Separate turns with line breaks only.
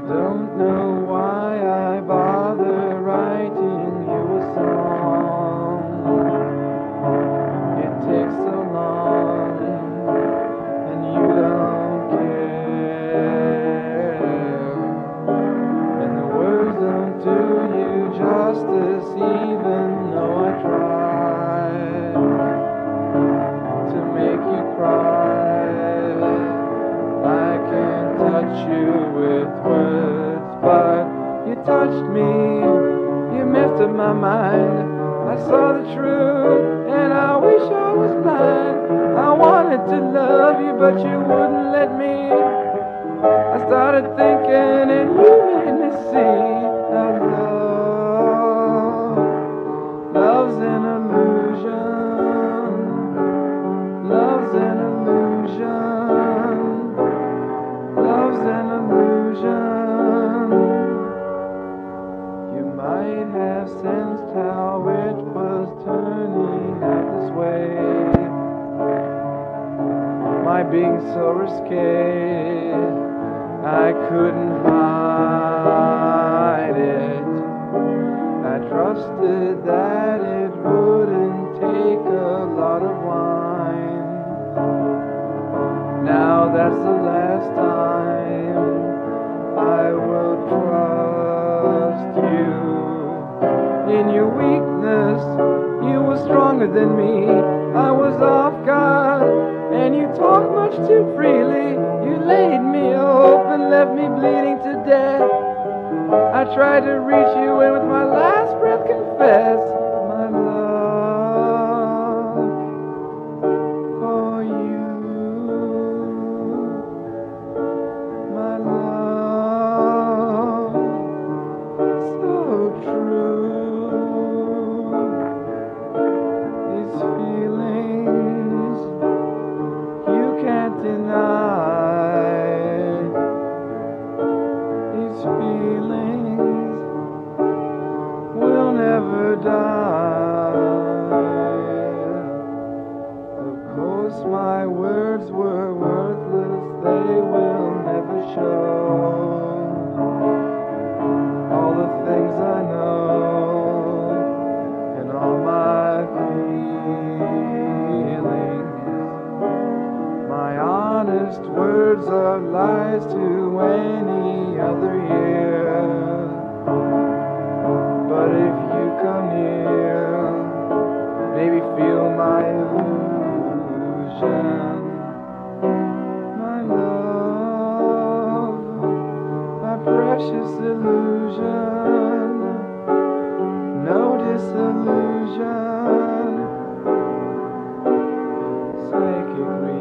don't know why I bother writing you a song. It takes so long, and you don't care, and the words don't do you justice, even though I try to make you cry. I can't touch you with words, but you touched me. You messed up my mind. I saw the truth, and I wish I was blind. I wanted to love you, but you wouldn't let me. I started thinking, and you made me see that love's an illusion. Love's an illusion. Love's an illusion. You might have sensed how it was turning out this way. My being so risque, I couldn't hide it. I trusted that it wouldn't take a lot of wine. Now that's the last time I will trust you. In your weakness, you were stronger than me. I was off guard, and you talked much too freely. You laid me open, left me bleeding to death. I tried to reach you and with my last breath confess my love for you. My love, so true. These feelings you can't deny. These feelings will never die. Of course my words were worthless, they will never show all the things I know and all my feelings. My honest words are lies to any other ear. But if you come near, maybe feel my illusion. My love, my precious illusion. No disillusion. Psychic